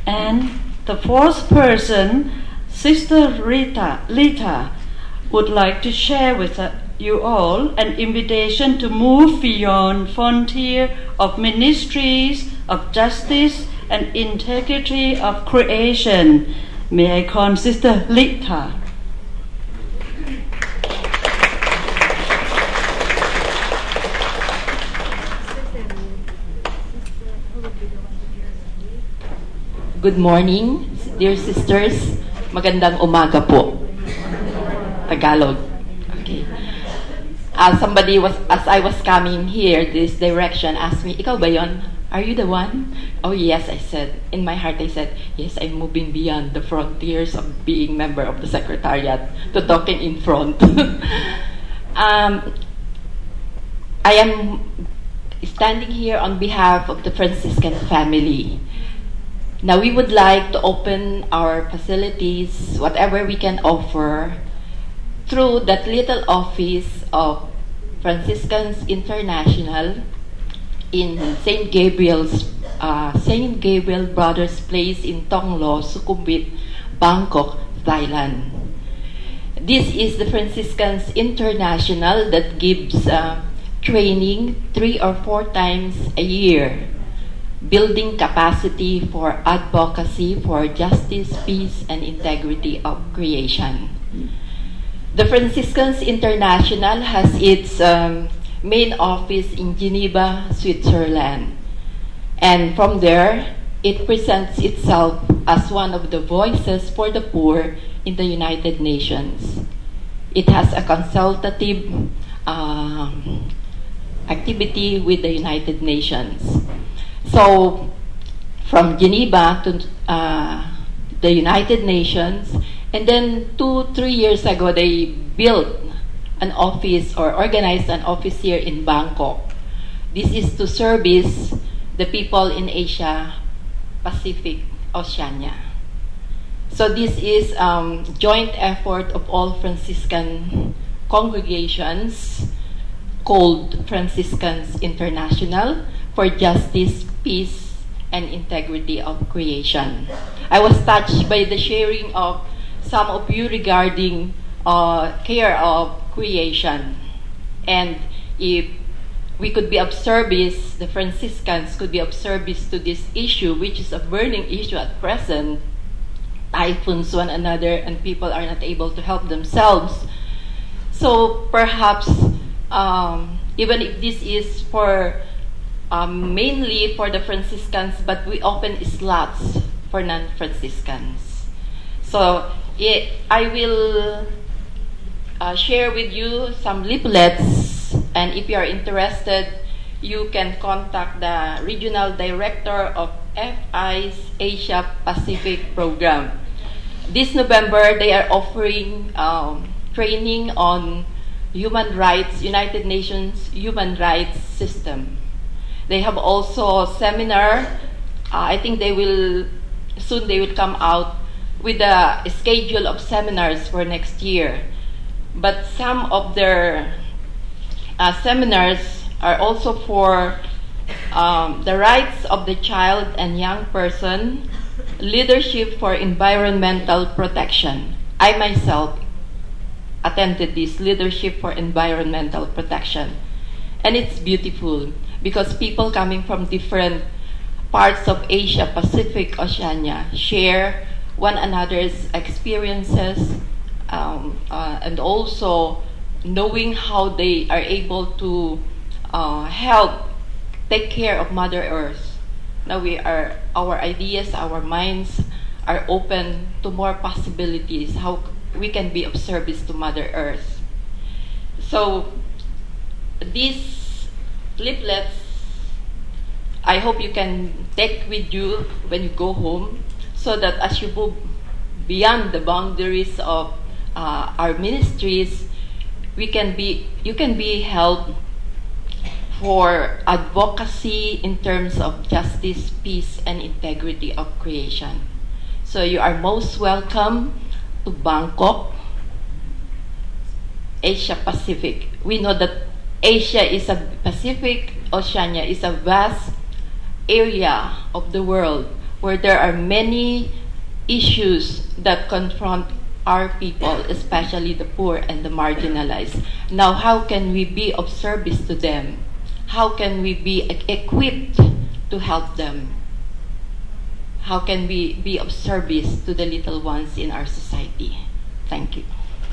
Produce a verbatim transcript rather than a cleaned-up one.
And the fourth person, Sister Rita, Lita, would like to share with you all an invitation to move beyond frontier of ministries of justice and integrity of creation. May I call Sister Lita? Good morning, dear sisters. Magandang umaga po. Tagalog. Okay. Uh, somebody was, as I was coming here, this direction asked me, "Ikaw ba yon? Are you the one?" Oh yes, I said. In my heart, I said, yes, I'm moving beyond the frontiers of being member of the Secretariat to talking in front. um, I am standing here on behalf of the Franciscan family. Now, we would like to open our facilities, whatever we can offer, through that little office of Franciscans International in Saint Gabriel's, uh, Saint Gabriel Brothers Place in Tonglo, Sukhumvit, Bangkok, Thailand. This is the Franciscans International that gives uh, training three or four times a year, building capacity for advocacy for justice, peace, and integrity of creation. The Franciscans International has its um, main office in Geneva, Switzerland. And from there, it presents itself as one of the voices for the poor in the United Nations. It has a consultative uh, activity with the United Nations. So, from Geneva to uh, the United Nations, and then two, three years ago, they built an office or organized an office here in Bangkok. This is to service the people in Asia, Pacific, Oceania. So this is a um, joint effort of all Franciscan congregations called Franciscans International for Justice, Peace, and Integrity of Creation. I was touched by the sharing of some of you regarding uh, care of creation. And if we could be of service, the Franciscans could be of service to this issue, which is a burning issue at present. Typhoons one another and people are not able to help themselves. So perhaps um, even if this is for Um, mainly for the Franciscans, but we open slots for non-Franciscans. So it, I will uh, share with you some leaflets, and if you are interested, you can contact the Regional Director of F I's Asia Pacific Program. This November, they are offering um, training on human rights, United Nations human rights system. They have also a seminar. Uh, I think they will, soon they will come out with a schedule of seminars for next year. But some of their uh, seminars are also for um, the rights of the child and young person, leadership for environmental protection. I myself attended this leadership for environmental protection. And it's beautiful, because people coming from different parts of Asia, Pacific, Oceania share one another's experiences, um, uh, and also knowing how they are able to uh, help take care of Mother Earth. Now we are, our ideas, our minds are open to more possibilities, how we can be of service to Mother Earth. So these leaflets, I hope you can take with you when you go home, so that as you move beyond the boundaries of uh, our ministries, we can be, you can be helped for advocacy in terms of justice, peace, and integrity of creation. So you are most welcome to Bangkok, Asia Pacific. We know that Asia is a Pacific, Oceania is a vast area of the world where there are many issues that confront our people, especially the poor and the marginalized. Now, how can we be of service to them? How can we be equipped to help them? How can we be of service to the little ones in our society? Thank you.